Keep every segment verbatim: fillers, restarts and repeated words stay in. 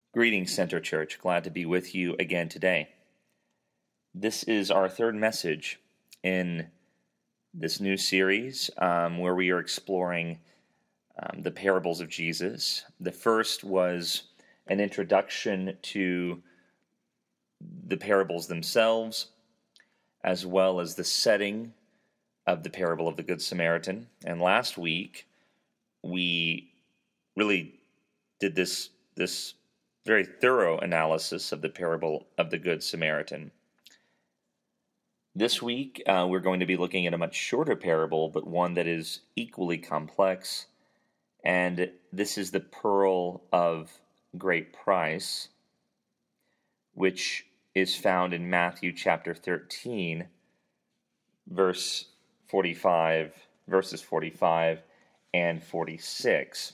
Greetings, Center Church. Glad to be with you again today. This is our third message in this new series um, where we are exploring um, the parables of Jesus. The first was an introduction to the parables themselves, as well as the setting of the parable of the Good Samaritan. And last week, we really did this this very thorough analysis of the parable of the Good Samaritan. This week, uh, we're going to be looking at a much shorter parable, but one that is equally complex, and this is the pearl of great price, which is found in Matthew chapter thirteen, verse forty-five, verses forty-five and forty-six.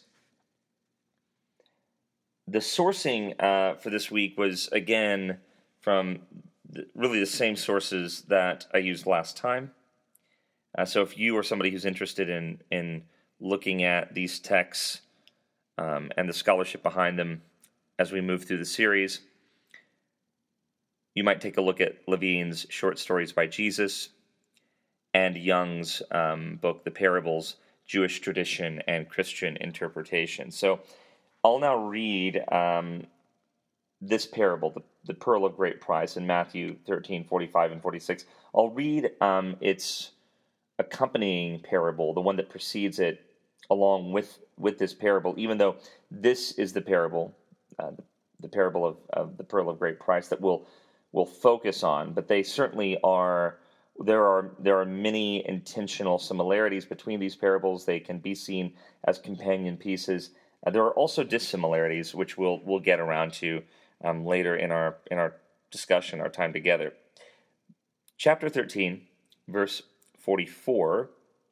The sourcing uh, for this week was, again, from the, really the same sources that I used last time. Uh, so if you are somebody who's interested in, in looking at these texts um, and the scholarship behind them as we move through the series, you might take a look at Levine's Short Stories by Jesus and Young's um, book, The Parables, Jewish Tradition and Christian Interpretation. So I'll now read um, this parable, the, the Pearl of Great Price, in Matthew thirteen, forty-five and forty-six. I'll read um, its accompanying parable, the one that precedes it, along with, with this parable, even though this is the parable, uh, the, the parable of, of the Pearl of Great Price that we'll, we'll focus on. But they certainly are, there are, there are many intentional similarities between these parables. They can be seen as companion pieces. Uh, there are also dissimilarities, which we'll we'll get around to um, later in our in our discussion, our time together. Chapter thirteen, verse forty-four.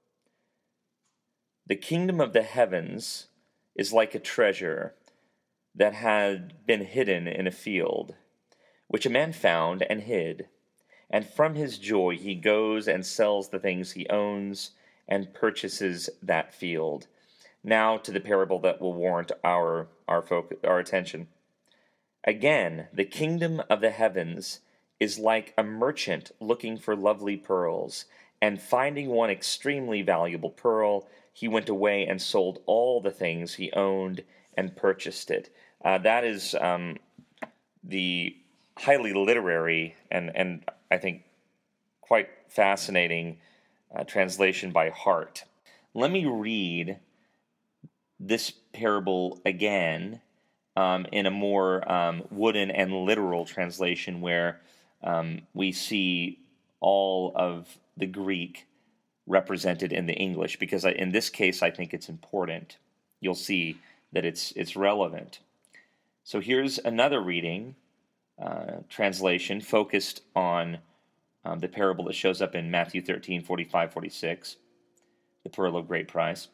The kingdom of the heavens is like a treasure that had been hidden in a field, which a man found and hid. And from his joy he goes and sells the things he owns and purchases that field. Now to the parable that will warrant our our focus, our attention. Again, the kingdom of the heavens is like a merchant looking for lovely pearls, and finding one extremely valuable pearl, he went away and sold all the things he owned and purchased it. Uh, that is um, the highly literary and, and I think quite fascinating uh, translation by Hart. Let me read this parable again um, in a more um, wooden and literal translation where um, we see all of the Greek represented in the English, because I, in this case I think it's important. You'll see that it's it's relevant. So here's another reading, uh, translation focused on um, the parable that shows up in Matthew thirteen, forty-five, forty-six, the Pearl of Great Price.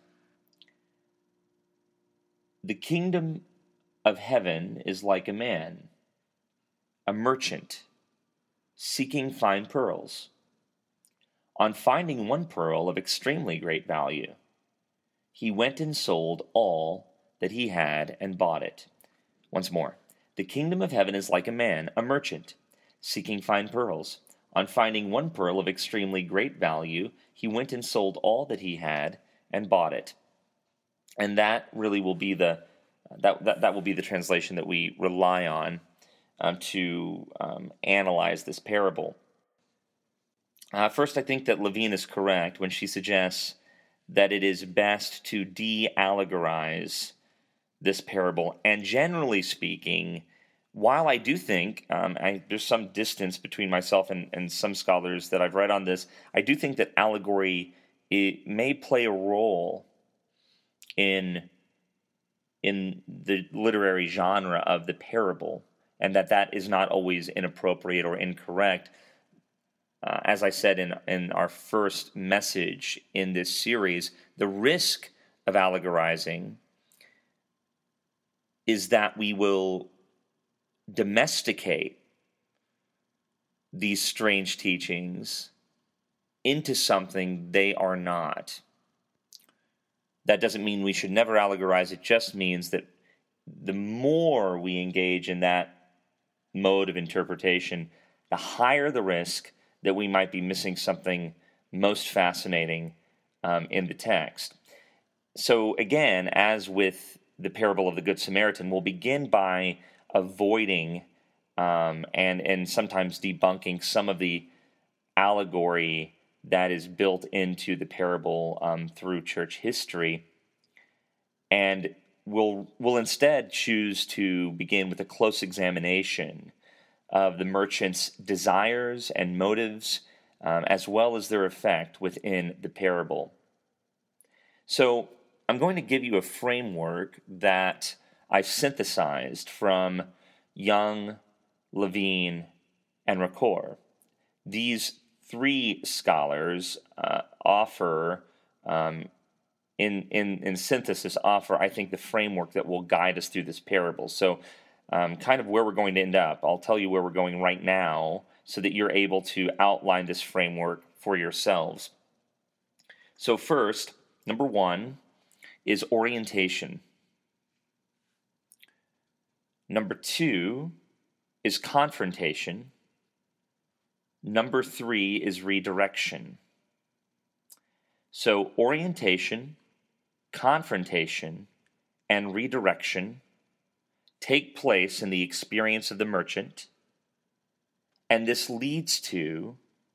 The kingdom of heaven is like a man, a merchant, seeking fine pearls. On finding one pearl of extremely great value, he went and sold all that he had and bought it. Once more, the kingdom of heaven is like a man, a merchant, seeking fine pearls. On finding one pearl of extremely great value, he went and sold all that he had and bought it. And that really will be the that that, that will be the translation that we rely on um, to um, analyze this parable. Uh, first, I think that Levine is correct when she suggests that it is best to de-allegorize this parable. And generally speaking, while I do think um, I, there's some distance between myself and, and some scholars that I've read on this, I do think that allegory it may play a role in in the literary genre of the parable, and that that is not always inappropriate or incorrect. Uh, as I said in, in our first message in this series, the risk of allegorizing is that we will domesticate these strange teachings into something they are not. That doesn't mean we should never allegorize. It just means that the more we engage in that mode of interpretation, the higher the risk that we might be missing something most fascinating um, in the text. So again, as with the parable of the Good Samaritan, we'll begin by avoiding um, and, and sometimes debunking some of the allegory that is built into the parable um, through church history. And we'll, we'll instead choose to begin with a close examination of the merchant's desires and motives, um, as well as their effect within the parable. So I'm going to give you a framework that I've synthesized from Young, Levine, and Ricoeur. These three scholars uh, offer, um, in, in, in synthesis, offer, I think, the framework that will guide us through this parable. So um, kind of where we're going to end up, I'll tell you where we're going right now so that you're able to outline this framework for yourselves. So first, number one, is orientation. Number two is confrontation. Number three is redirection. So orientation, confrontation, and redirection take place in the experience of the merchant, and this leads to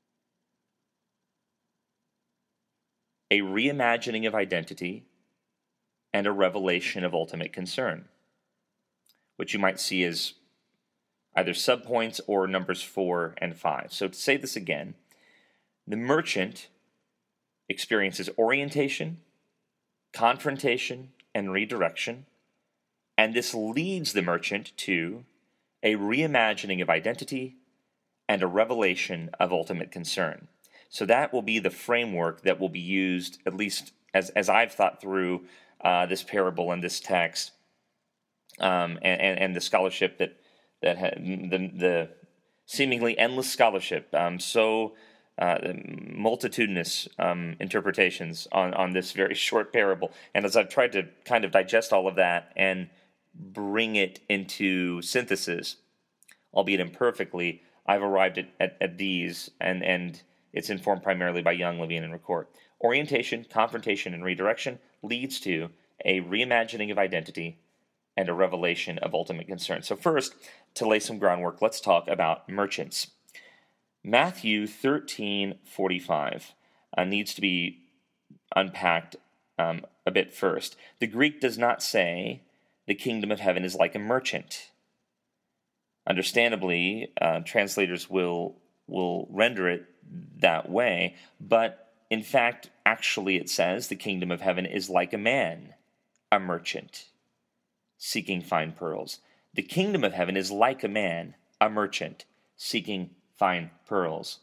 a reimagining of identity and a revelation of ultimate concern, which you might see as either subpoints or numbers four and five. So to say this again, the merchant experiences orientation, confrontation, and redirection, and this leads the merchant to a reimagining of identity and a revelation of ultimate concern. So that will be the framework that will be used, at least as, as I've thought through uh, this parable and this text, um, and, and, and the scholarship that that ha- the the seemingly endless scholarship, um, so uh, multitudinous um, interpretations on, on this very short parable. And as I've tried to kind of digest all of that and bring it into synthesis, albeit imperfectly, I've arrived at, at, at these, and, and it's informed primarily by Young, Levine, and Ricoeur. Orientation, confrontation, and redirection leads to a reimagining of identity and a revelation of ultimate concern. So first, to lay some groundwork, let's talk about merchants. Matthew thirteen forty-five uh, needs to be unpacked um, a bit first. The Greek does not say the kingdom of heaven is like a merchant. Understandably, uh, translators will will render it that way, but in fact, actually it says the kingdom of heaven is like a man, a merchant, seeking fine pearls. The kingdom of heaven is like a man, a merchant, seeking fine pearls.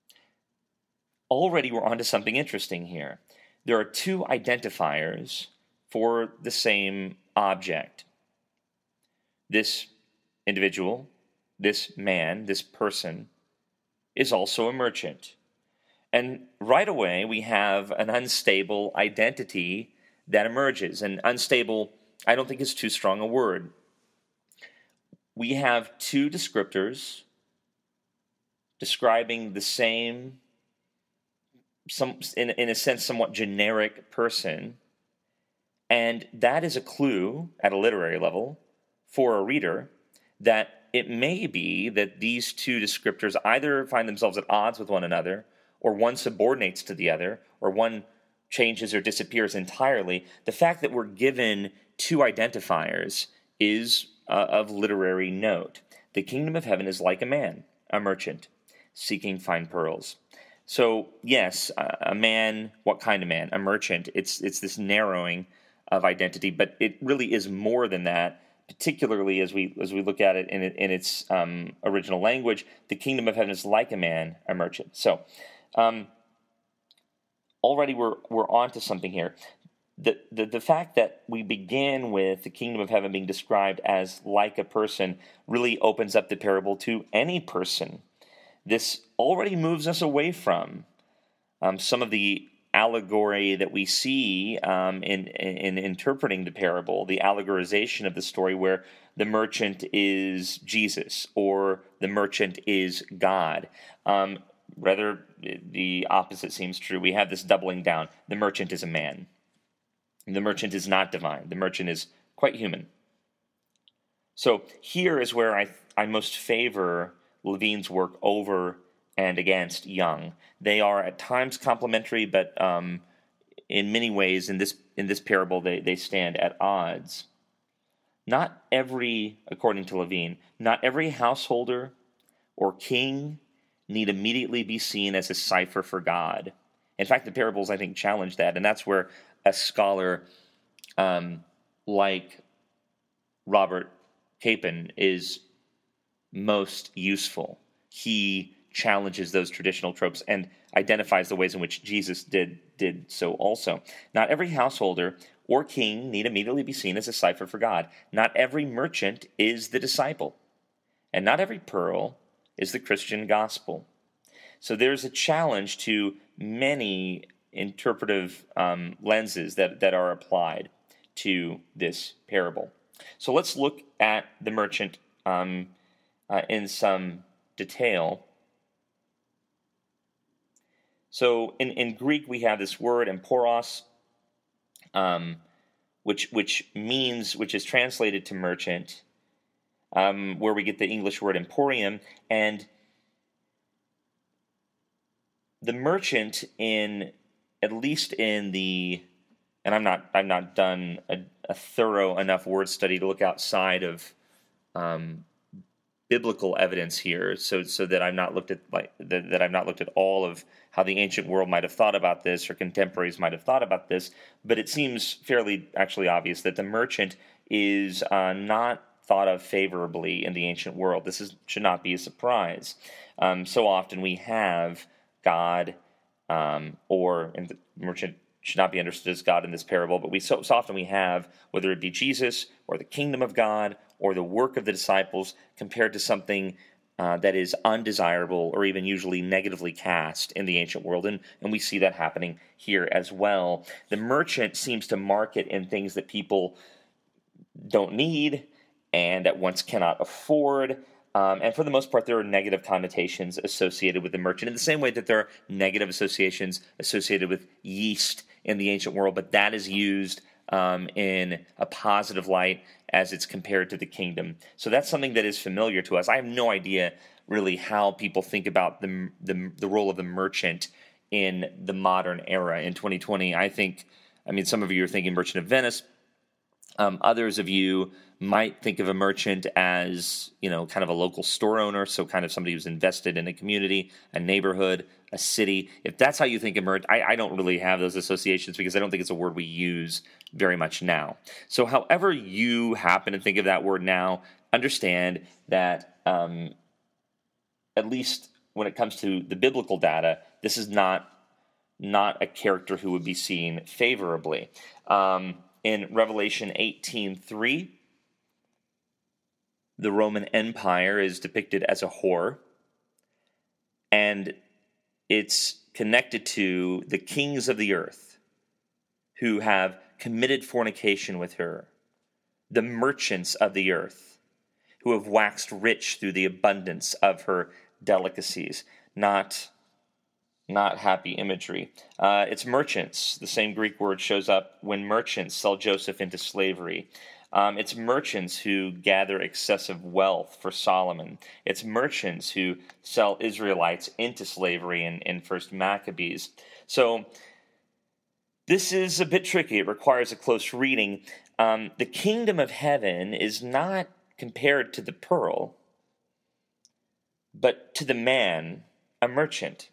Already we're onto something interesting here. There are two identifiers for the same object. This individual, this man, this person, is also a merchant. And right away we have an unstable identity that emerges. And unstable, I don't think is too strong a word. We have two descriptors describing the same, some in, in a sense, somewhat generic person, and that is a clue at a literary level for a reader that it may be that these two descriptors either find themselves at odds with one another, or one subordinates to the other, or one changes or disappears entirely. The fact that we're given two identifiers is uh, of literary note. The kingdom of heaven is like a man, a merchant, seeking fine pearls. So, yes, a man, what kind of man? A merchant. It's it's this narrowing of identity, but it really is more than that, particularly as we as we look at it in, it, in its um, original language. The kingdom of heaven is like a man, a merchant. So, um, already we're we're onto something here. The, the the fact that we begin with the kingdom of heaven being described as like a person really opens up the parable to any person. This already moves us away from um, some of the allegory that we see um, in, in in interpreting the parable, the allegorization of the story, where the merchant is Jesus or the merchant is God. Um, rather, the opposite seems true. We have this doubling down. The merchant is a man. The merchant is not divine. The merchant is quite human. So here is where I I most favor Levine's work over and against Young. They are at times complementary, but um, in many ways, in this in this parable, they, they stand at odds. Not every, according to Levine, not every householder or king need immediately be seen as a cipher for God. In fact, the parables, I think, challenge that, and that's where a scholar um, like Robert Capon is most useful. He challenges those traditional tropes and identifies the ways in which Jesus did did so also. Not every householder or king need immediately be seen as a cipher for God. Not every merchant is the disciple. And not every pearl is the Christian gospel. So there's a challenge to many interpretive um, lenses that, that are applied to this parable. So let's look at the merchant um, uh, in some detail. So in, in Greek we have this word emporos, um, which which means which is translated to merchant, um, where we get the English word emporium, and the merchant in at least in the and I'm not I've not done a, a thorough enough word study to look outside of um, biblical evidence here, so so that I've not looked at like that, that I've not looked at all of how the ancient world might have thought about this or contemporaries might have thought about this. But it seems fairly actually obvious that the merchant is uh, not thought of favorably in the ancient world. This is, should not be a surprise. Um, so often we have God, um, or and the merchant should not be understood as God in this parable, but we so, so often we have, whether it be Jesus or the kingdom of God or the work of the disciples, compared to something uh, that is undesirable or even usually negatively cast in the ancient world, and, and we see that happening here as well. The merchant seems to market in things that people don't need and at once cannot afford. Um, and for the most part, there are negative connotations associated with the merchant in the same way that there are negative associations associated with yeast in the ancient world, but that is used um, in a positive light as it's compared to the kingdom. So that's something that is familiar to us. I have no idea really how people think about the the, the role of the merchant in the modern era in twenty twenty. I think, I mean, some of you are thinking Merchant of Venice. Um, others of you might think of a merchant as, you know, kind of a local store owner, so kind of somebody who's invested in a community, a neighborhood, a city. If that's how you think of merchant, I, I don't really have those associations because I don't think it's a word we use very much now. So however you happen to think of that word now, understand that um, at least when it comes to the biblical data, this is not, not a character who would be seen favorably. Um, in Revelation eighteen three, the Roman Empire is depicted as a whore, and it's connected to the kings of the earth who have committed fornication with her, the merchants of the earth who have waxed rich through the abundance of her delicacies. Not, not happy imagery. Uh, it's merchants. The same Greek word shows up when merchants sell Joseph into slavery. Um, it's merchants who gather excessive wealth for Solomon. It's merchants who sell Israelites into slavery in, in First Maccabees. So this is a bit tricky. It requires a close reading. Um, the kingdom of heaven is not compared to the pearl, but to the man, a merchant.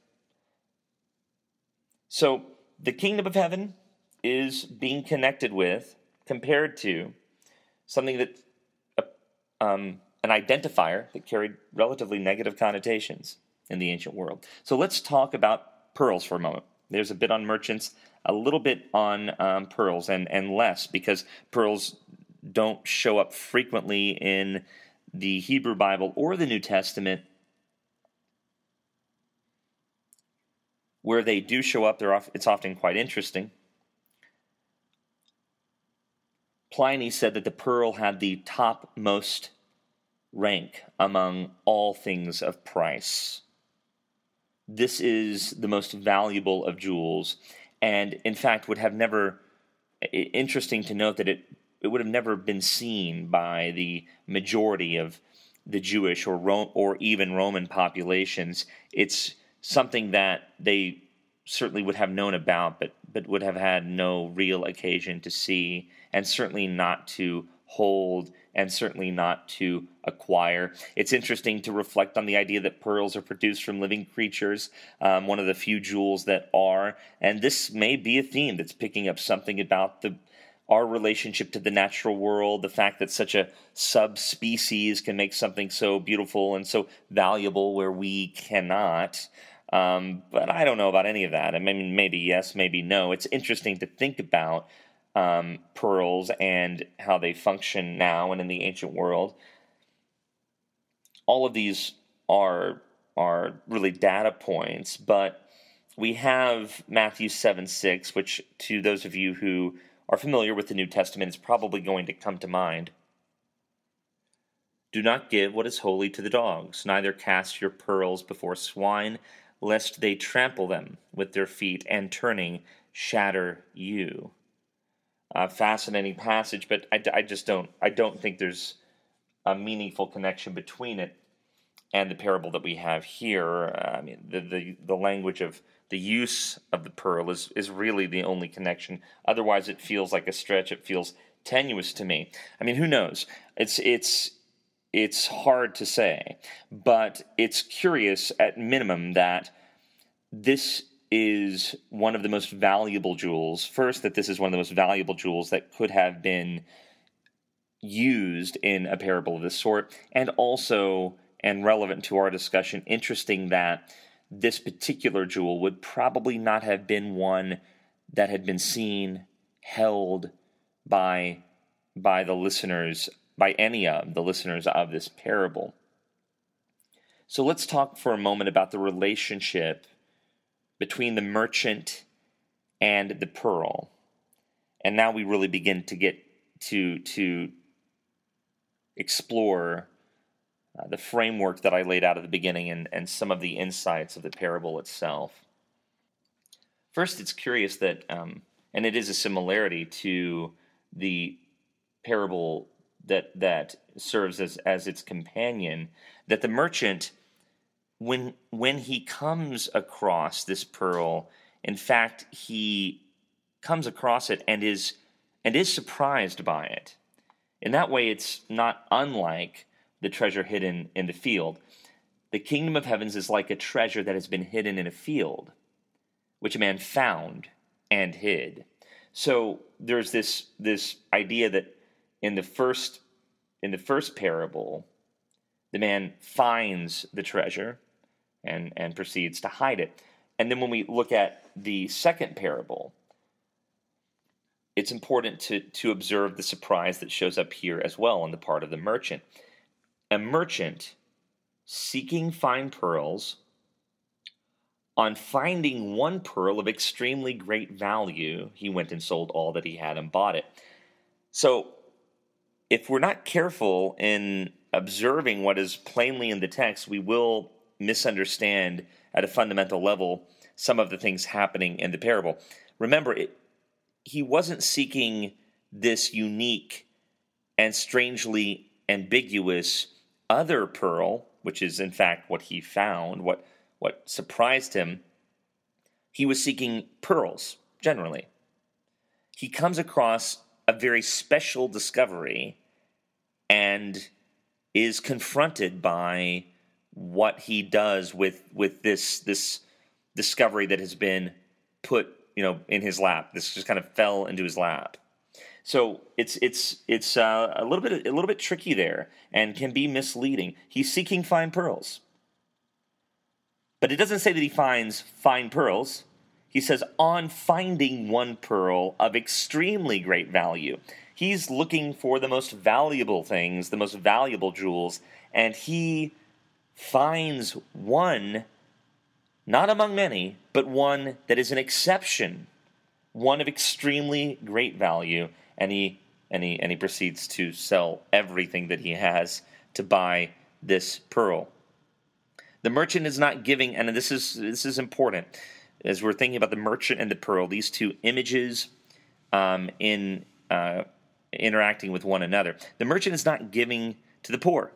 So the kingdom of heaven is being connected with, compared to, something that, uh, um, an identifier that carried relatively negative connotations in the ancient world. So let's talk about pearls for a moment. There's a bit on merchants, a little bit on um, pearls, and, and less because pearls don't show up frequently in the Hebrew Bible or the New Testament. Where they do show up, they're off, it's often quite interesting. Pliny said that the pearl had the topmost rank among all things of price. This is the most valuable of jewels, and in fact would have never, interesting to note that it, it would have never been seen by the majority of the Jewish or Ro- or even Roman populations. It's something that they certainly would have known about, but, but would have had no real occasion to see, and certainly not to hold, and certainly not to acquire. It's interesting to reflect on the idea that pearls are produced from living creatures, um, one of the few jewels that are, and this may be a theme that's picking up something about the our relationship to the natural world, the fact that such a subspecies can make something so beautiful and so valuable where we cannot. Um, but I don't know about any of that. I mean, maybe yes, maybe no. It's interesting to think about um, pearls and how they function now and in the ancient world. All of these are are really data points, but we have Matthew seven six, which to those of you who are familiar with the New Testament is probably going to come to mind. Do not give what is holy to the dogs, neither cast your pearls before swine, lest they trample them with their feet and turning shatter you. Uh, fascinating passage, but I, I just don't I don't think there's a meaningful connection between it and the parable that we have here. Uh, I mean, the, the the language of the use of the pearl is is really the only connection. Otherwise, it feels like a stretch. It feels tenuous to me. I mean, who knows? It's it's it's hard to say, but it's curious at minimum that this is one of the most valuable jewels. First, that this is one of the most valuable jewels that could have been used in a parable of this sort, and also, and relevant to our discussion, interesting that this particular jewel would probably not have been one that had been seen, held by, by the listeners, by any of the listeners of this parable. So let's talk for a moment about the relationship between the merchant and the pearl. And now we really begin to get to, to explore Uh, the framework that I laid out at the beginning and, and some of the insights of the parable itself. First, it's curious that, um, and it is a similarity to the parable that that serves as, as its companion, that the merchant, when when he comes across this pearl, in fact, he comes across it and is and is surprised by it. In that way, it's not unlike the treasure hidden in the field. The kingdom of heavens is like a treasure that has been hidden in a field, which a man found and hid. So there's this this idea that in the first in the first parable, the man finds the treasure and, and proceeds to hide it. And then when we look at the second parable, it's important to, to observe the surprise that shows up here as well on the part of the merchant. A merchant seeking fine pearls, on finding one pearl of extremely great value, he went and sold all that he had and bought it. So, if we're not careful in observing what is plainly in the text, we will misunderstand at a fundamental level some of the things happening in the parable. Remember, it, he wasn't seeking this unique and strangely ambiguous other pearl, which is in fact what he found, what what surprised him. He was seeking pearls, generally. He comes across a very special discovery and is confronted by what he does with with this this discovery that has been put, you know, in his lap. This just kind of fell into his lap. So it's it's it's uh, a little bit a little bit tricky there and can be misleading. He's seeking fine pearls, but it doesn't say that he finds fine pearls. He says on finding one pearl of extremely great value. He's looking for the most valuable things, the most valuable jewels, and he finds one not among many, but one that is an exception, one of extremely great value, and he and he and he proceeds to sell everything that he has to buy this pearl. The merchant is not giving, and this is this is important as we're thinking about the merchant and the pearl. These two images um, in uh, interacting with one another. The merchant is not giving to the poor.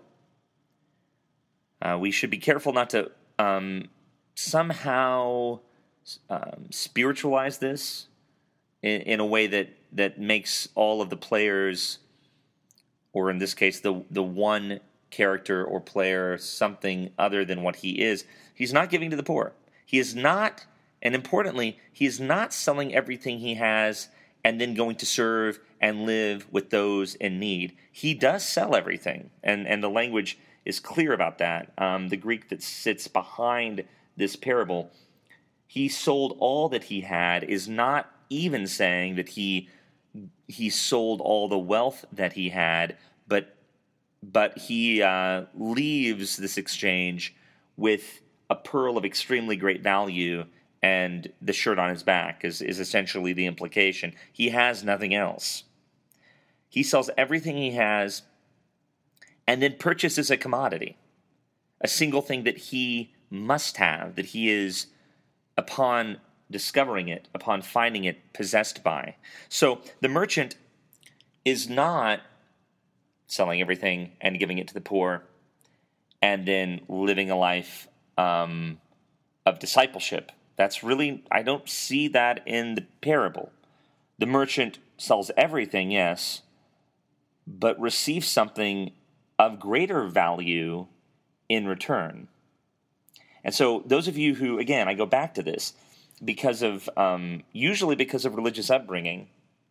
Uh, we should be careful not to um, somehow um, spiritualize this in, in a way that, that makes all of the players, or in this case, the the one character or player, something other than what he is. He's not giving to the poor. He is not, and importantly, he is not selling everything he has and then going to serve and live with those in need. He does sell everything, and, and the language is clear about that. Um, the Greek that sits behind this parable, he sold all that he had, is not even saying that he he sold all the wealth that he had, but but he uh, leaves this exchange with a pearl of extremely great value and the shirt on his back is, is essentially the implication. He has nothing else. He sells everything he has and then purchases a commodity, a single thing that he must have, that he is, upon discovering it, upon finding it, possessed by. So the merchant is not selling everything and giving it to the poor and then living a life um, of discipleship. That's really, I don't see that in the parable. The merchant sells everything, yes, but receives something of greater value in return. And so those of you who, again, I go back to this, because of, um, usually because of religious upbringing,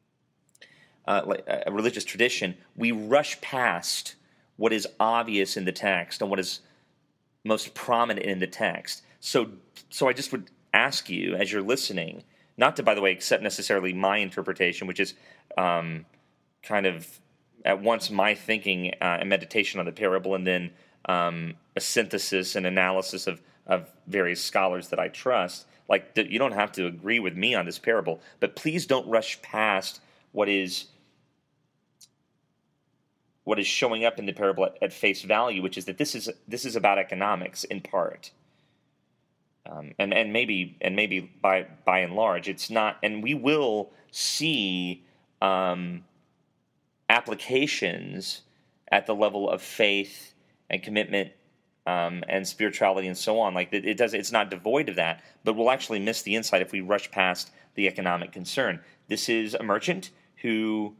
uh, like a religious tradition, we rush past what is obvious in the text and what is most prominent in the text. So, so I just would ask you, as you're listening, not to, by the way, accept necessarily my interpretation, which is um, kind of at once my thinking uh, and meditation on the parable, and then um, a synthesis and analysis of, of various scholars that I trust. Like, you don't have to agree with me on this parable, but please don't rush past what is what is showing up in the parable at, at face value, which is that this is this is about economics in part, um, and and maybe and maybe by by and large it's not. And we will see um, applications at the level of faith and commitment um, and spirituality and so on. Like it, it does, it's not devoid of that, but we'll actually miss the insight if we rush past the economic concern. This is a merchant who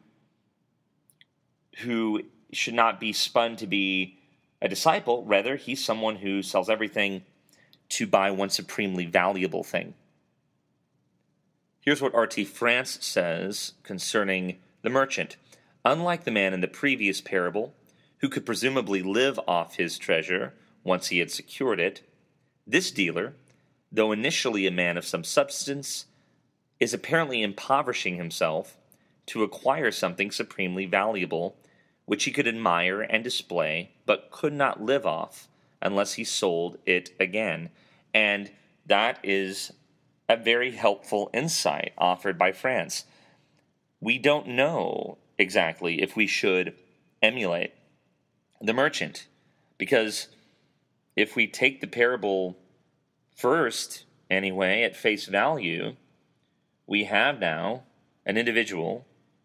who should not be spun to be a disciple. Rather, he's someone who sells everything to buy one supremely valuable thing. Here's what R T France says concerning the merchant. Unlike the man in the previous parable, who could presumably live off his treasure once he had secured it, this dealer, though initially a man of some substance, is apparently impoverishing himself to acquire something supremely valuable, which he could admire and display, but could not live off unless he sold it again. And that is a very helpful insight offered by France. We don't know exactly if we should emulate the merchant, because if we take the parable first, anyway, at face value, we have now an individual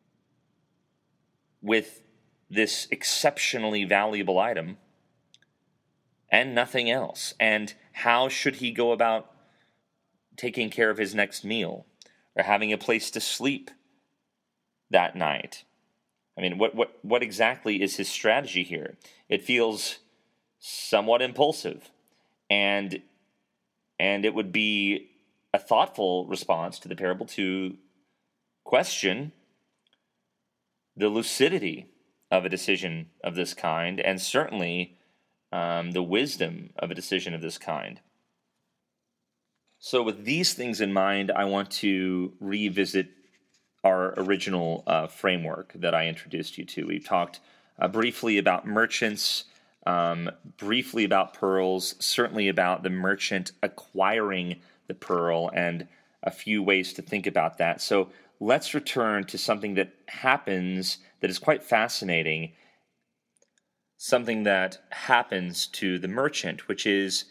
with this exceptionally valuable item and nothing else. And how should he go about taking care of his next meal or having a place to sleep that night? I mean, what, what, what exactly is his strategy here? It feels somewhat impulsive, and and it would be a thoughtful response to the parable to question the lucidity of a decision of this kind, and certainly um, the wisdom of a decision of this kind. So with these things in mind, I want to revisit our original uh, framework that I introduced you to. We talked uh, briefly about merchants, um, briefly about pearls, certainly about the merchant acquiring the pearl, and a few ways to think about that. So let's return to something that happens that is quite fascinating, something that happens to the merchant, which is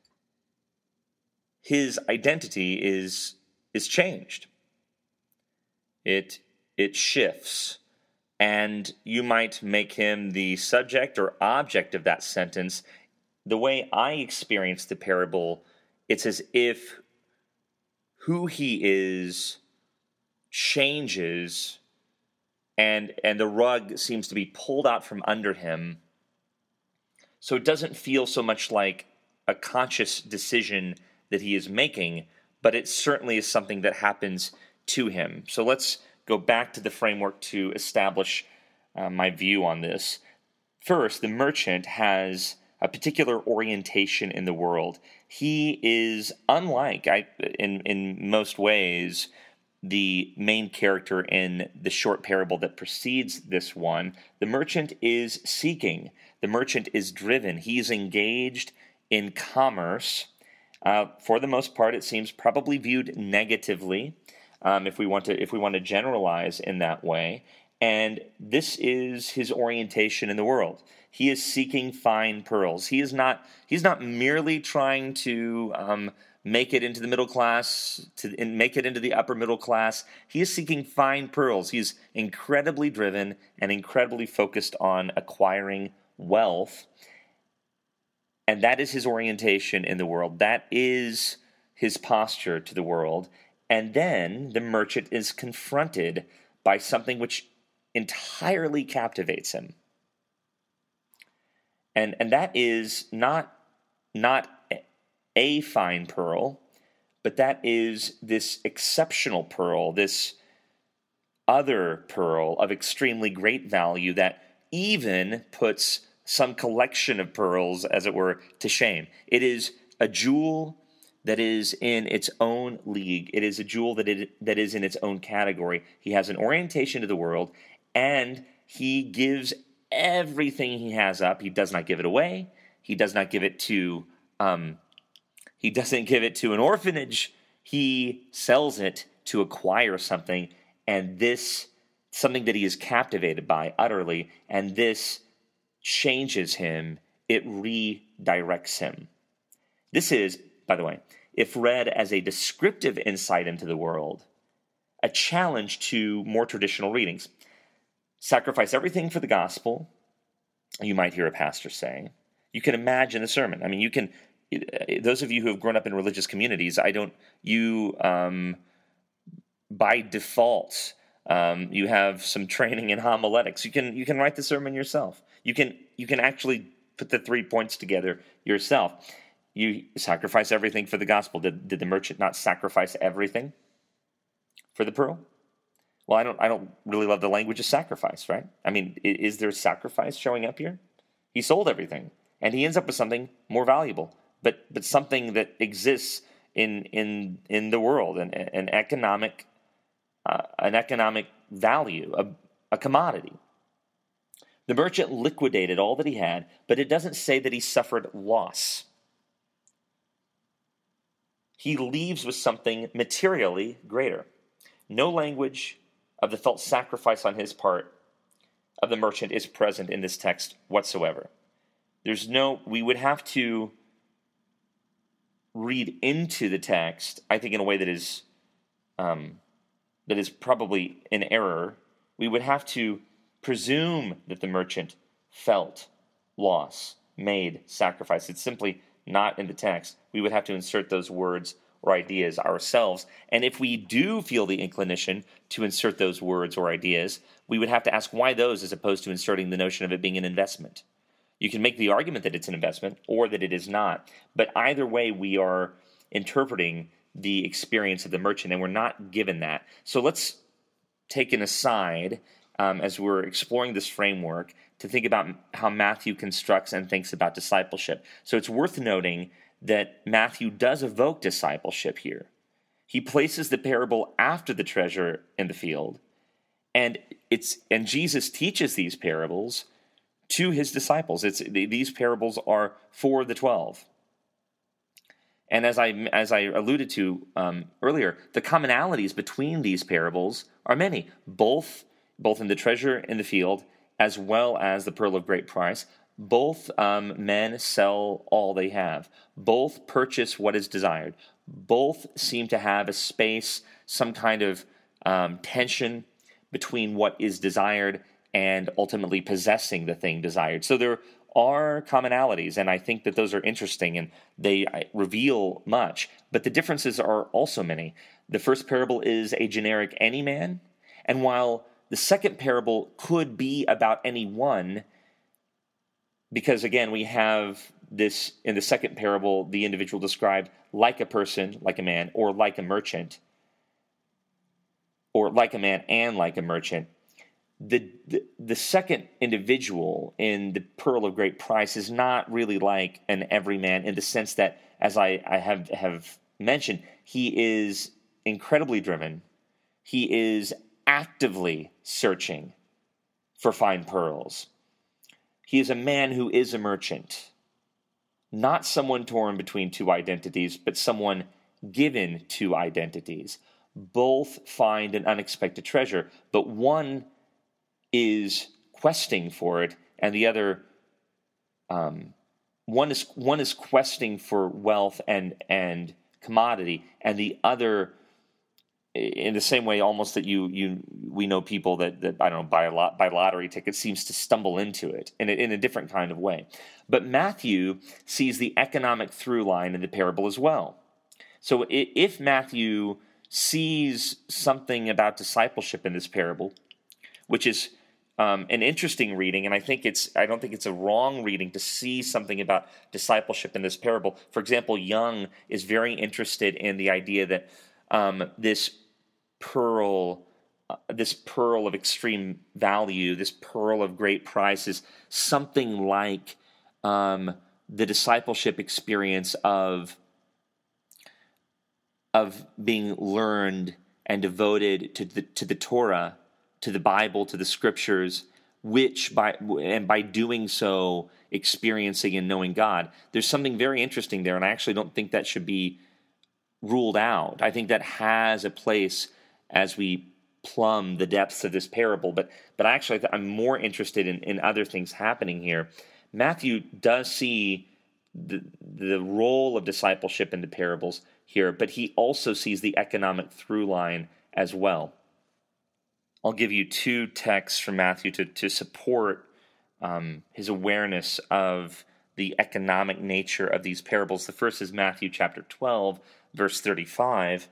his identity is is changed. It it shifts, and you might make him the subject or object of that sentence. The way I experience the parable, it's as if who he is changes, and and the rug seems to be pulled out from under him. So it doesn't feel so much like a conscious decision that he is making, but it certainly is something that happens to him. So let's go back to the framework to establish uh, my view on this. First, the merchant has a particular orientation in the world. He is unlike, I, in, in most ways, the main character in the short parable that precedes this one. The merchant is seeking. The merchant is driven. He is engaged in commerce. Uh, for the most part, it seems probably viewed negatively, um, if we want to if we want to generalize in that way. And this is his orientation in the world. He is seeking fine pearls. He is not he's not merely trying to um, make it into the middle class, to and make it into the upper middle class. He is seeking fine pearls. He's incredibly driven and incredibly focused on acquiring wealth. And that is his orientation in the world. That is his posture to the world. And then the merchant is confronted by something which entirely captivates him. And and that is not, not a fine pearl, but that is this exceptional pearl, this other pearl of extremely great value that even puts some collection of pearls, as it were, to shame. It is a jewel that is in its own league. It is a jewel that it, that is in its own category. He has an orientation to the world, and he gives everything he has up. He does not give it away. He does not give it to. Um, he doesn't give it to an orphanage. He sells it to acquire something, and this something that he is captivated by utterly, and this changes him. It redirects him. This is, by the way, if read as a descriptive insight into the world, a challenge to more traditional readings. Sacrifice everything for the gospel, you might hear a pastor saying. You can imagine the sermon. I mean, you can, those of you who have grown up in religious communities, I don't, you, um, by default, um, you have some training in homiletics. You can, you can write the sermon yourself. You can, you can actually put the three points together yourself. You sacrifice everything for the gospel. Did, did the merchant not sacrifice everything for the pearl? Well, I don't I don't really love the language of sacrifice, right? I mean, is there sacrifice showing up here? He sold everything, and he ends up with something more valuable, but but something that exists in in in the world, an an economic uh, an economic value, a, a commodity. The merchant liquidated all that he had, but it doesn't say that he suffered loss. He leaves with something materially greater. No language of the felt sacrifice on his part of the merchant is present in this text whatsoever. There's no, we would have to read into the text, I think in a way that is um, that is probably an error. We would have to presume that the merchant felt loss, made sacrifice. It's simply not in the text. We would have to insert those words or ideas ourselves. And if we do feel the inclination to insert those words or ideas, we would have to ask why those as opposed to inserting the notion of it being an investment. You can make the argument that it's an investment or that it is not. But either way, we are interpreting the experience of the merchant, and we're not given that. So let's take an aside um, as we're exploring this framework to think about how Matthew constructs and thinks about discipleship. So it's worth noting that Matthew does evoke discipleship here. He places the parable after the treasure in the field, and it's and Jesus teaches these parables to his disciples. It's these parables are for the twelve. And as I as I alluded to um, earlier, the commonalities between these parables are many, both both in the treasure in the field as well as the pearl of great price. Both um, men sell all they have. Both purchase what is desired. Both seem to have a space, some kind of um, tension between what is desired and ultimately possessing the thing desired. So there are commonalities, and I think that those are interesting, and they reveal much. But the differences are also many. The first parable is a generic any man, and while the second parable could be about anyone, because again, we have this, in the second parable, the individual described like a person, like a man, or like a merchant, or like a man and like a merchant. The, the the second individual in the pearl of great price is not really like an everyman, in the sense that, as I, I have, have mentioned, he is incredibly driven. He is actively searching for fine pearls. He is a man who is a merchant, not someone torn between two identities, but someone given two identities. Both find an unexpected treasure, but one is questing for it, and the other, um, one is one is questing for wealth and and commodity, and the other, in the same way, almost that you you we know people that, that I don't know buy a lot buy lottery tickets, seems to stumble into it in a, in a different kind of way. But Matthew sees the economic through line in the parable as well. So if Matthew sees something about discipleship in this parable, which is Um, an interesting reading, and I think it's I don't think it's a wrong reading to see something about discipleship in this parable. For example, Young is very interested in the idea that um, this pearl, uh, this pearl of extreme value, this pearl of great price, is something like um, the discipleship experience of of being learned and devoted to the to the Torah, to the Bible, to the Scriptures, which by and by doing so, experiencing and knowing God. There's something very interesting there, and I actually don't think that should be ruled out. I think that has a place as we plumb the depths of this parable, but but actually I'm more interested in, in other things happening here. Matthew does see the, the role of discipleship in the parables here, but he also sees the economic through line as well. I'll give you two texts from Matthew to, to support um, his awareness of the economic nature of these parables. The first is Matthew chapter twelve, verse thirty-five.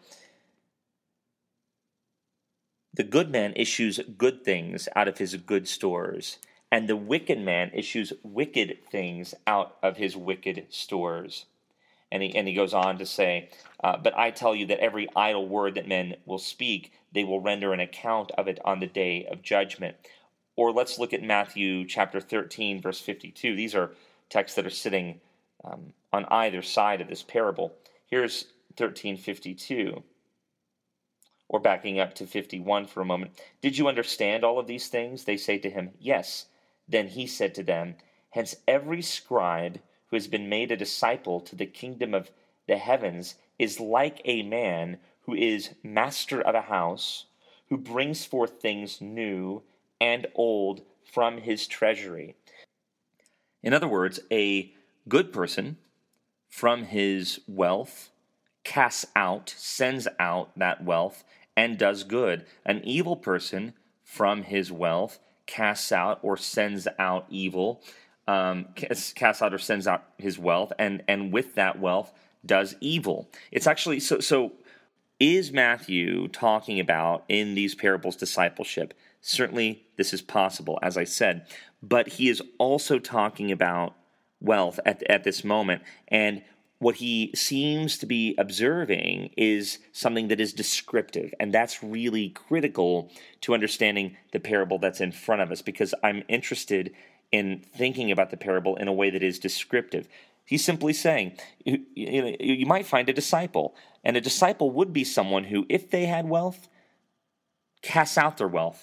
The good man issues good things out of his good stores, and the wicked man issues wicked things out of his wicked stores. And he, and he goes on to say, uh, but I tell you that every idle word that men will speak, they will render an account of it on the day of judgment. Or let's look at Matthew chapter thirteen, verse fifty-two. These are texts that are sitting um, on either side of this parable. Here's thirteen fifty-two. Or backing up to fifty-one for a moment. Did you understand all of these things? They say to him, yes. Then he said to them, hence every scribe who has been made a disciple to the kingdom of the heavens is like a man who is master of a house, who brings forth things new and old from his treasury. In other words, a good person from his wealth casts out, sends out that wealth, and does good. An evil person from his wealth casts out or sends out evil, um, casts out or sends out his wealth, and, and with that wealth does evil. It's actually, so, so is Matthew talking about in these parables discipleship? Certainly this is possible, as I said, but he is also talking about wealth at, at this moment, and what he seems to be observing is something that is descriptive, and that's really critical to understanding the parable that's in front of us, because I'm interested in thinking about the parable in a way that is descriptive. He's simply saying, you, you, you might find a disciple, and a disciple would be someone who, if they had wealth, casts out their wealth.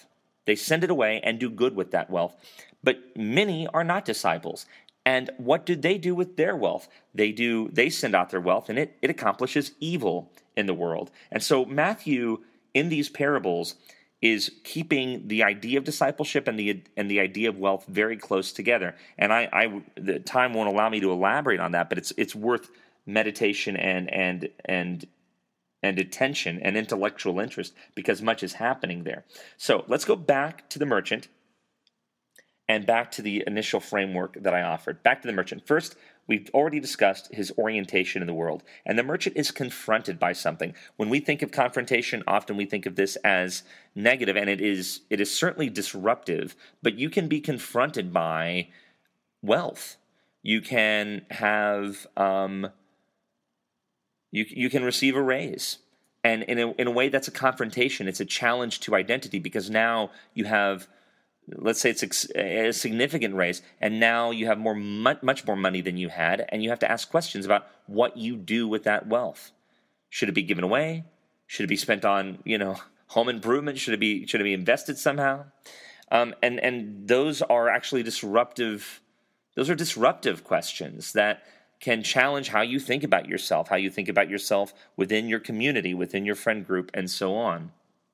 They send it away and do good with that wealth. But many are not disciples. And what do they do with their wealth? They do they send out their wealth, and it, it accomplishes evil in the world. And so Matthew, in these parables, is keeping the idea of discipleship and the and the idea of wealth very close together. And I, I the time won't allow me to elaborate on that, but it's it's worth meditation and and and and attention and intellectual interest, because much is happening there. So let's go back to the merchant and back to the initial framework that I offered. Back to the merchant. First, we've already discussed his orientation in the world, and the merchant is confronted by something. When we think of confrontation, often we think of this as negative, and it is it is certainly disruptive, but you can be confronted by wealth. You can have um, you you can receive a raise, and in a, in a way that's a confrontation. It's a challenge to identity, because now you have, let's say it's a significant raise, and now you have more, much more money than you had, and you have to ask questions about what you do with that wealth. Should it be given away? Should it be spent on, you know, home improvement? Should it be should it be invested somehow? Um, and and those are actually disruptive. Those are disruptive questions that can challenge how you think about yourself, how you think about yourself within your community, within your friend group, and so on.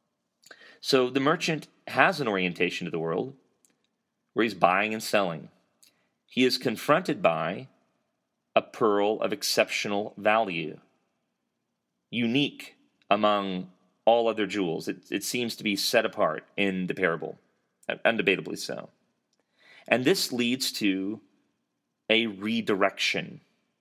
So the merchant has an orientation to the world where he's buying and selling. He is confronted by a pearl of exceptional value, unique among all other jewels. It, it seems to be set apart in the parable, undebatably so. And this leads to a redirection.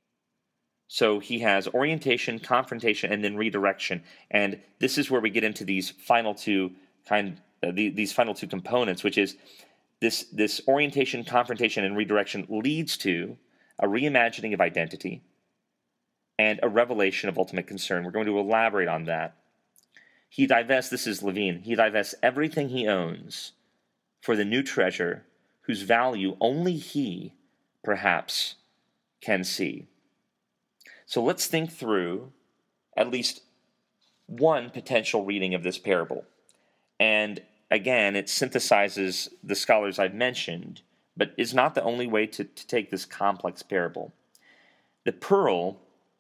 So he has orientation, confrontation, and then redirection. And this is where we get into these final two kind uh, the, these final two components, which is this this orientation, confrontation, and redirection leads to a reimagining of identity and a revelation of ultimate concern. We're going to elaborate on that. He divests, this is Levine, he divests everything he owns for the new treasure whose value only he, perhaps, can see. So let's think through at least one potential reading of this parable. And again, it synthesizes the scholars I've mentioned, but is not the only way to, to take this complex parable. The pearl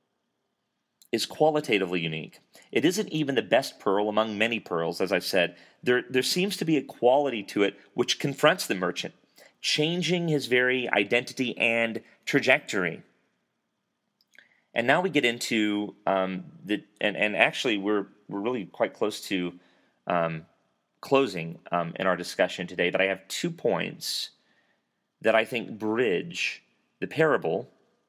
is qualitatively unique. It isn't even the best pearl among many pearls, as I've said. There, there seems to be a quality to it which confronts the merchant, changing his very identity and trajectory. And now we get into um, the and, and actually we're we're really quite close to um, closing um, in our discussion today. But I have two points that I think bridge the parable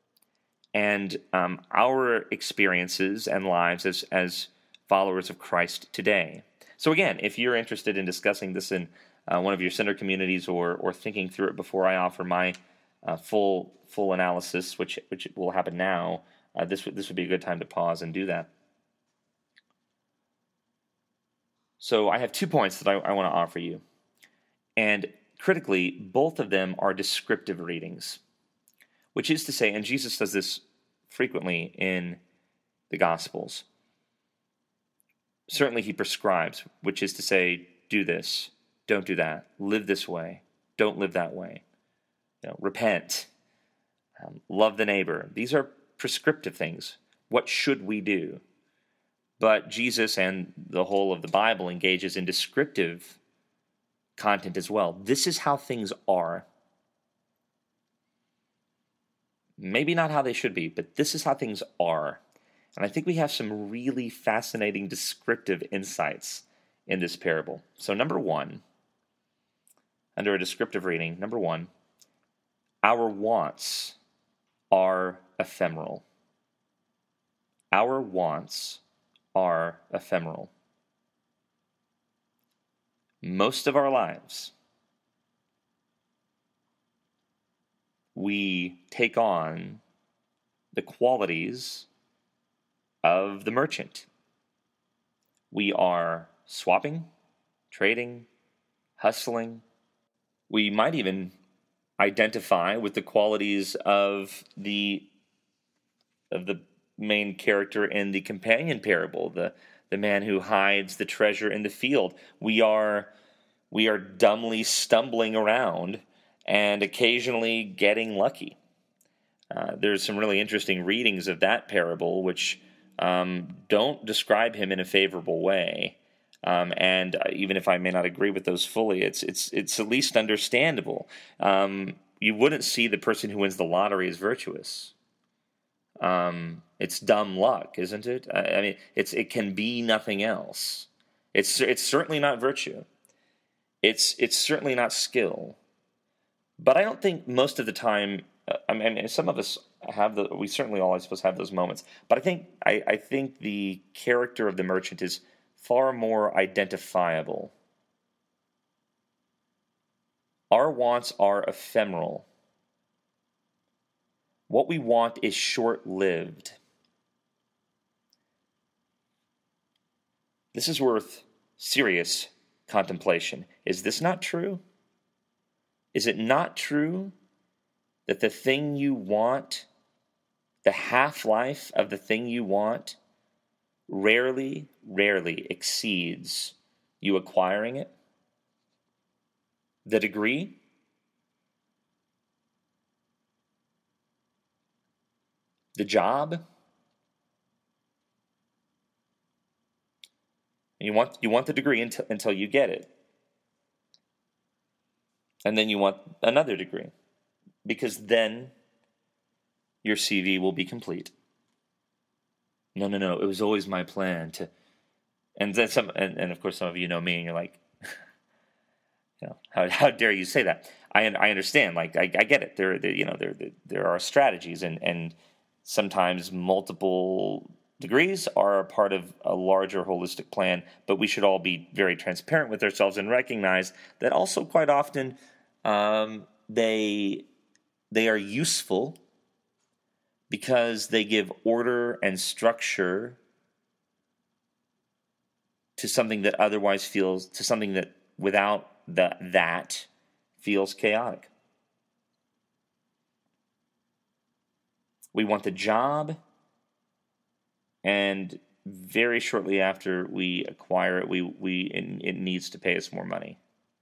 and um, our experiences and lives as as followers of Christ today. So again, if you're interested in discussing this in uh, one of your center communities, or or thinking through it before I offer my uh, full full analysis, which which will happen now. Uh, this would this would be a good time to pause and do that. So I have two points that I, I want to offer you. And critically, both of them are descriptive readings, which is to say, and Jesus does this frequently in the Gospels. Certainly he prescribes, which is to say, do this, don't do that, live this way, don't live that way, you know, repent, um, love the neighbor. These are prescriptive things. What should we do? But Jesus and the whole of the Bible engages in descriptive content as well. This is how things are. Maybe not how they should be, but this is how things are. And I think we have some really fascinating descriptive insights in this parable. So number one, under a descriptive reading, number one, our wants are ephemeral. Our wants are ephemeral. Most of our lives, we take on the qualities of the merchant. We are swapping, trading, hustling. We might even identify with the qualities of the of the main character in the companion parable, the the man who hides the treasure in the field. We are we are dumbly stumbling around and occasionally getting lucky. Uh, there's some really interesting readings of that parable which um, don't describe him in a favorable way. Um, and even if I may not agree with those fully, it's it's it's at least understandable. Um, you wouldn't see the person who wins the lottery as virtuous. Um, it's dumb luck, isn't it? I, I mean, it's it can be nothing else. It's it's certainly not virtue. It's it's certainly not skill. But I don't think most of the time. Uh, I mean, some of us have the. We certainly all, I suppose, have those moments. But I think I, I think the character of the merchant is far more identifiable. Our wants are ephemeral. What we want is short-lived. This is worth serious contemplation. Is this not true? Is it not true that the thing you want, the half-life of the thing you want, rarely, rarely exceeds you acquiring it? The degree? The job? You want you want the degree until, until you get it. And then you want another degree. Because then your C V will be complete. No, no, no. It was always my plan to, and then some, and, and of course some of you know me, and you're like, you know, how how dare you say that? I I understand. Like I, I get it. There, there you know there there, there are strategies, and, and sometimes multiple degrees are a part of a larger holistic plan. But we should all be very transparent with ourselves and recognize that also quite often um, they they are useful because they give order and structure to something that otherwise feels, to something that without the that feels chaotic. We want the job, and very shortly after we acquire it, we we it, it needs to pay us more money.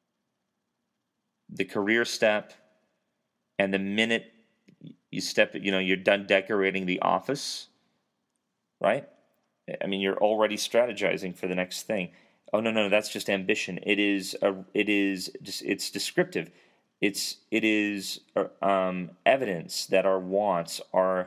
The career step, and the minute you step, you know, you're done decorating the office, right? I mean, you're already strategizing for the next thing. Oh no, no, that's just ambition. It is a, it is just, it's descriptive. It's it is um, evidence that our wants are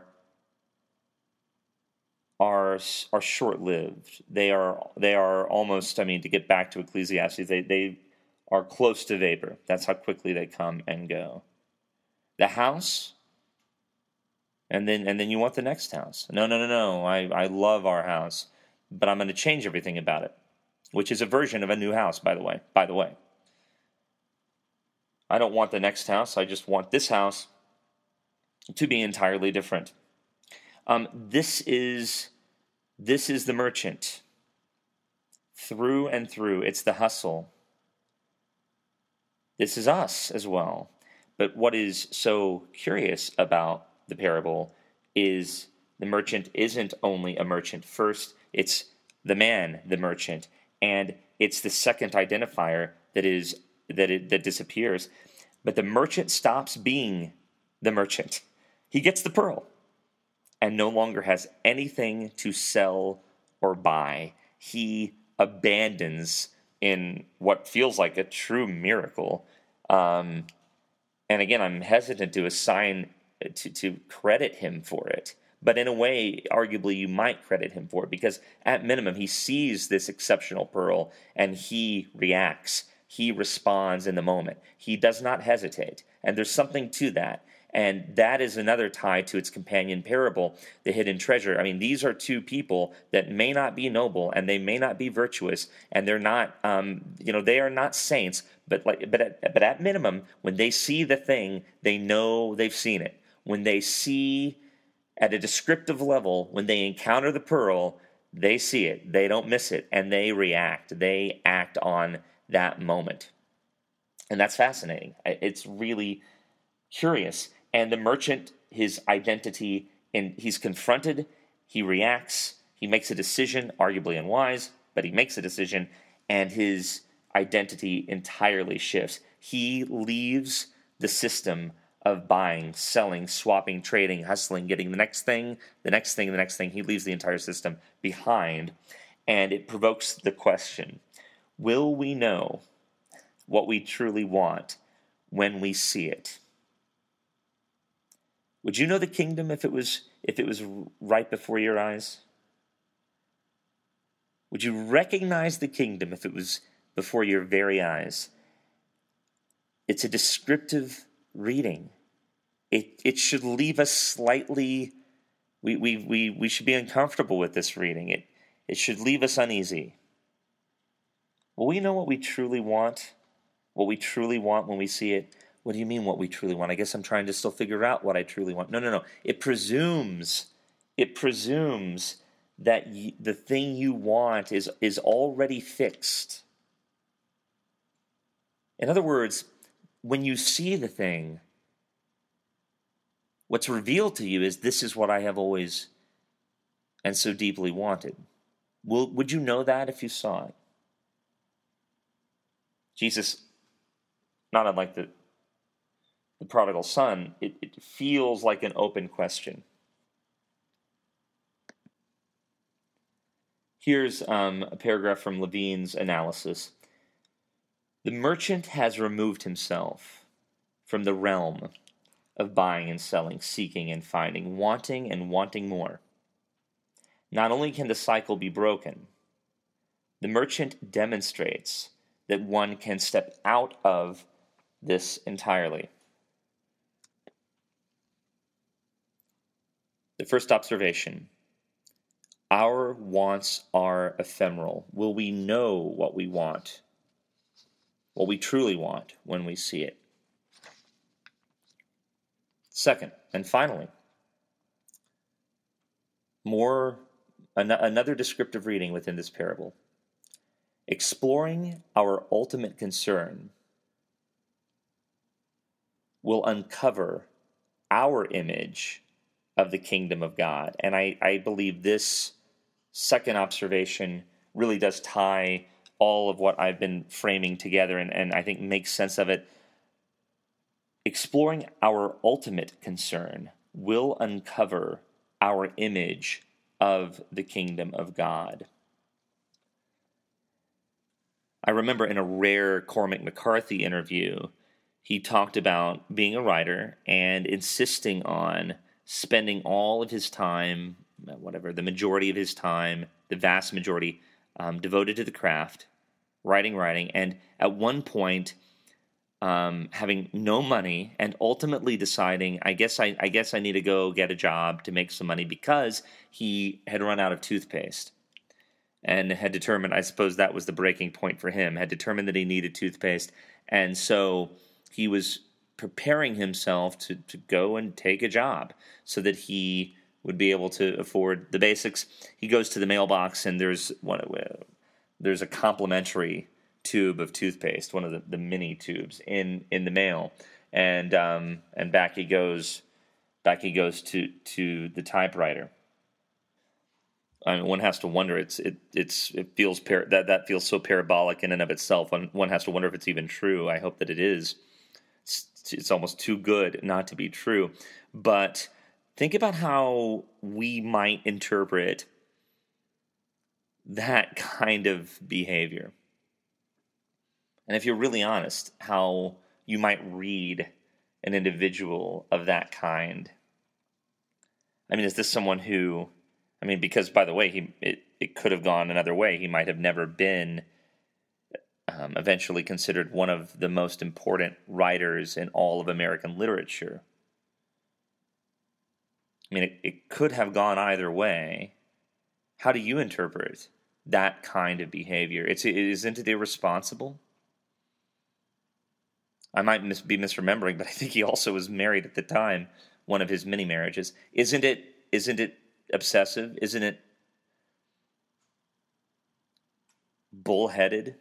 are are short-lived. They are they are almost. I mean, to get back to Ecclesiastes, they they are close to vapor. That's how quickly they come and go. The house. And then and then you want the next house. No, no, no, no. I, I love our house, but I'm going to change everything about it, which is a version of a new house, by the way. By the way. I don't want the next house. I just want this house to be entirely different. Um, this is this is the merchant. Through and through. It's the hustle. This is us as well. But what is so curious about the parable is the merchant isn't only a merchant first, it's the man, the merchant, and it's the second identifier that is that it that disappears. But the merchant stops being the merchant. He gets the pearl and no longer has anything to sell or buy. He abandons, in what feels like a true miracle. Um, and again, I'm hesitant to assign To, to credit him for it. But in a way, arguably, you might credit him for it because at minimum, he sees this exceptional pearl and he reacts. He responds in the moment. He does not hesitate. And there's something to that. And that is another tie to its companion parable, the hidden treasure. I mean, these are two people that may not be noble and they may not be virtuous, and they're not, um, you know, they are not saints. But like, but at, but at minimum, when they see the thing, they know they've seen it. When they see at a descriptive level, when they encounter the pearl, they see it, they don't miss it, and they react. They act on that moment. And that's fascinating. It's really curious. And the merchant, his identity, and he's confronted, he reacts, he makes a decision, arguably unwise, but he makes a decision, and his identity entirely shifts. He leaves the system of buying, selling, swapping, trading, hustling, getting the next thing, the next thing, the next thing. He leaves the entire system behind, and it provokes the question, will we know what we truly want when we see it? Would you know the kingdom if it was if it was right before your eyes? Would you recognize the kingdom if it was before your very eyes? It's a descriptive reading. It it should leave us slightly, we we we, we should be uncomfortable with this reading. It it should leave us uneasy. Will we know what we truly want? What we truly want when we see it? What do you mean what we truly want? I guess I'm trying to still figure out what I truly want. No, no, no. It presumes, it presumes that y- the thing you want is, is already fixed. In other words, when you see the thing, what's revealed to you is this is what I have always and so deeply wanted. Will, would you know that if you saw it? Jesus, not unlike the The prodigal son, it, it feels like an open question. Here's um, a paragraph from Levine's analysis. The merchant has removed himself from the realm of buying and selling, seeking and finding, wanting and wanting more. Not only can the cycle be broken, the merchant demonstrates that one can step out of this entirely. The first observation, our wants are ephemeral. Will we know what we want, what we truly want when we see it? Second, and finally, more an- another descriptive reading within this parable. Exploring our ultimate concern will uncover our image of the kingdom of God. And I, I believe this second observation really does tie all of what I've been framing together and, and I think makes sense of it. Exploring our ultimate concern will uncover our image of the kingdom of God. I remember in a rare Cormac McCarthy interview, he talked about being a writer and insisting on spending all of his time, whatever, the majority of his time, the vast majority, um, devoted to the craft, writing, writing, and at one point, um, having no money, and ultimately deciding, I guess I, I guess I need to go get a job to make some money because he had run out of toothpaste, and had determined, I suppose that was the breaking point for him, had determined that he needed toothpaste, and so he was preparing himself to, to go and take a job so that he would be able to afford the basics. He goes to the mailbox and there's one, there's a complimentary tube of toothpaste, one of the, the mini tubes in, in the mail, and um, and back he goes, back he goes to, to the typewriter. I mean, one has to wonder. It's it it's it feels par- that that feels so parabolic in and of itself. One one has to wonder if it's even true. I hope that it is. It's, it's almost too good not to be true. But think about how we might interpret that kind of behavior. And if you're really honest, how you might read an individual of that kind. I mean, is this someone who, I mean, because, by the way, he it, it could have gone another way. He might have never been um, eventually considered one of the most important writers in all of American literature. I mean, it, it could have gone either way. How do you interpret that kind of behavior? It's isn't it irresponsible? I might mis- be misremembering, but I think he also was married at the time, one of his many marriages. Isn't it? Isn't it obsessive? Isn't it bullheaded?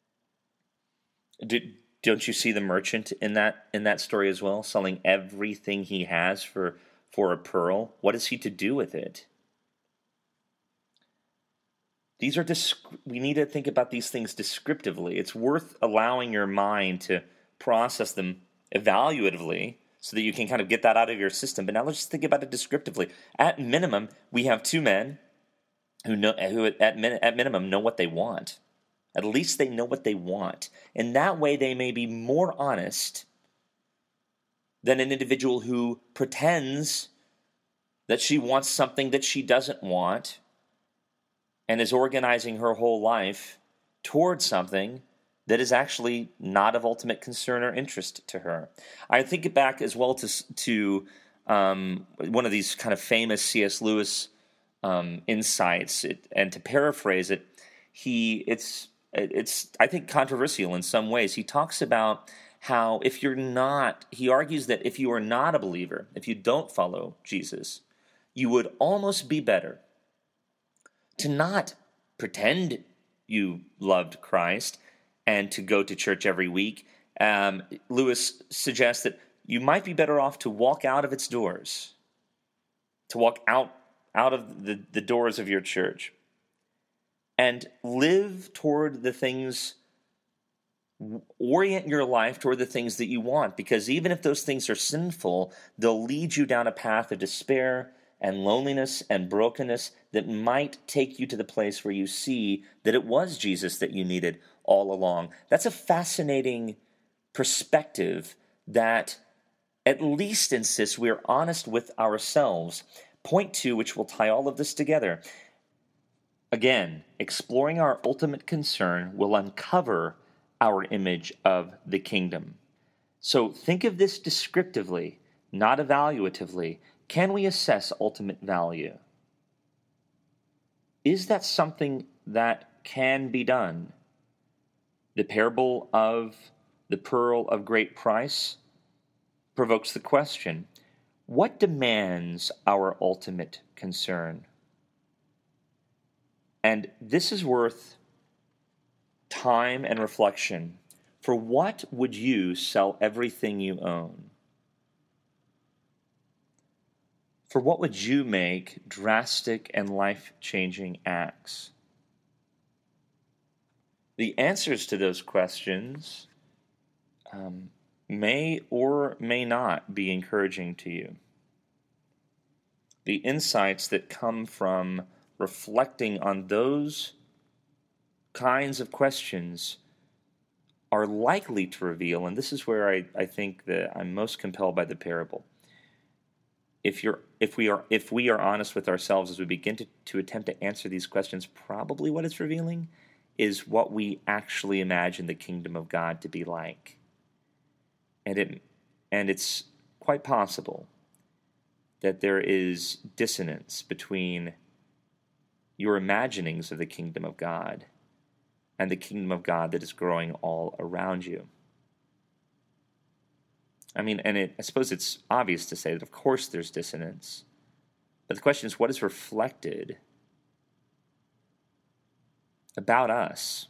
Do, don't you see the merchant in that in that story as well, selling everything he has for for a pearl? What is he to do with it? These are disc- we need to think about these things descriptively. It's worth allowing your mind to process them evaluatively so that you can kind of get that out of your system. But now let's just think about it descriptively. At minimum, we have two men who know who at, min- at minimum know what they want. At least they know what they want. In that way, they may be more honest than an individual who pretends that she wants something that she doesn't want and is organizing her whole life towards something that is actually not of ultimate concern or interest to her. I think it back as well to, to um, one of these kind of famous C S. Lewis um, insights, it, and to paraphrase it, he it's it's I think controversial in some ways. He talks about how if you're not, he argues that if you are not a believer, if you don't follow Jesus, you would almost be better to not pretend you loved Christ and to go to church every week. Um, Lewis suggests that you might be better off to walk out of its doors, to walk out, out of the, the doors of your church, and live toward the things, orient your life toward the things that you want, because even if those things are sinful, they'll lead you down a path of despair and loneliness and brokenness that might take you to the place where you see that it was Jesus that you needed all along. That's a fascinating perspective that at least insists we're honest with ourselves. Point two, which will tie all of this together. Again, exploring our ultimate concern will uncover our image of the kingdom. So think of this descriptively, not evaluatively. Can we assess ultimate value? Is that something that can be done? The parable of the pearl of great price provokes the question, what demands our ultimate concern? And this is worth time and reflection. For what would you sell everything you own? For what would you make drastic and life-changing acts? The answers to those questions um, may or may not be encouraging to you. The insights that come from reflecting on those kinds of questions are likely to reveal, and this is where I, I think that I'm most compelled by the parable. If you're, if we are, if we are honest with ourselves as we begin to, to attempt to answer these questions, probably what it's revealing is what we actually imagine the kingdom of God to be like. And it, and it's quite possible that there is dissonance between your imaginings of the kingdom of God and the kingdom of God that is growing all around you. I mean, and it, I suppose it's obvious to say that of course there's dissonance, but the question is, what is reflected about us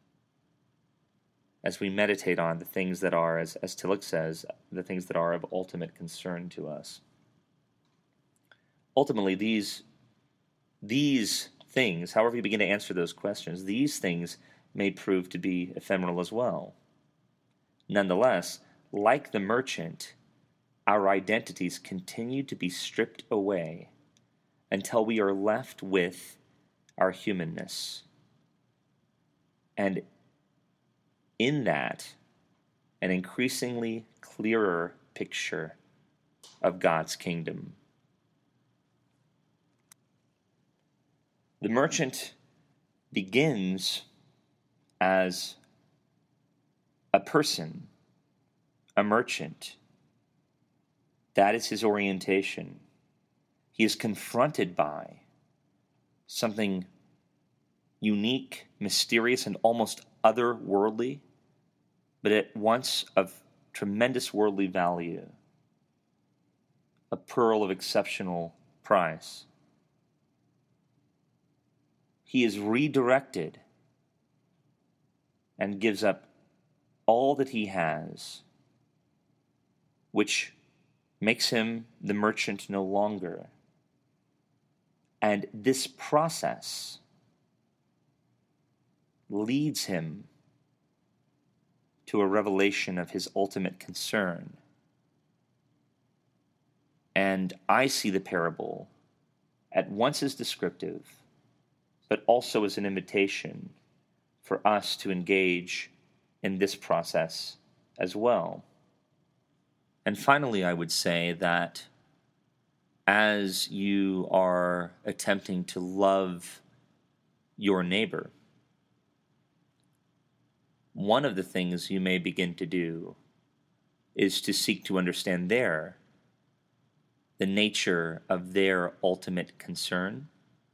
as we meditate on the things that are, as, as Tillich says, the things that are of ultimate concern to us? Ultimately, these, these things, however you begin to answer those questions, these things may prove to be ephemeral as well. Nonetheless, like the merchant, our identities continue to be stripped away until we are left with our humanness. And in that, an increasingly clearer picture of God's kingdom. The merchant begins as a person, a merchant. That is his orientation. He is confronted by something unique, mysterious, and almost otherworldly, but at once of tremendous worldly value. A pearl of exceptional price. He is redirected and gives up all that he has, which makes him the merchant no longer. And this process leads him to a revelation of his ultimate concern. And I see the parable at once as descriptive, but also as an invitation for us to engage in this process as well. And finally, I would say that as you are attempting to love your neighbor, one of the things you may begin to do is to seek to understand their, the nature of their ultimate concern.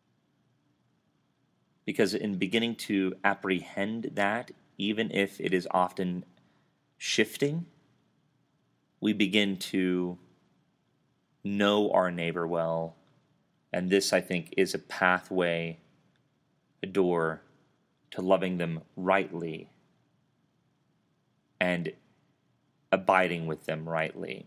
Because in beginning to apprehend that, even if it is often shifting, we begin to know our neighbor well. And this, I think, is a pathway, a door to loving them rightly and abiding with them rightly.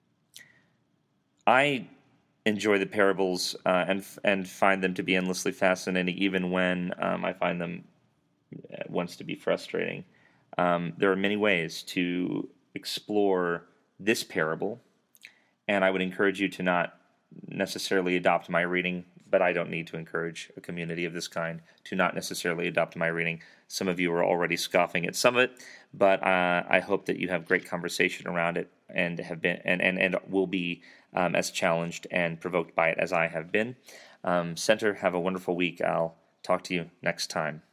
I enjoy the parables uh, and and find them to be endlessly fascinating, even when um, I find them at once to be frustrating. Um, there are many ways to explore this parable, and I would encourage you to not necessarily adopt my reading, but I don't need to encourage a community of this kind to not necessarily adopt my reading. Some of you are already scoffing at some of it, but uh, I hope that you have great conversation around it and have been and and, and will be um, as challenged and provoked by it as I have been. Um, Center, have a wonderful week. I'll talk to you next time.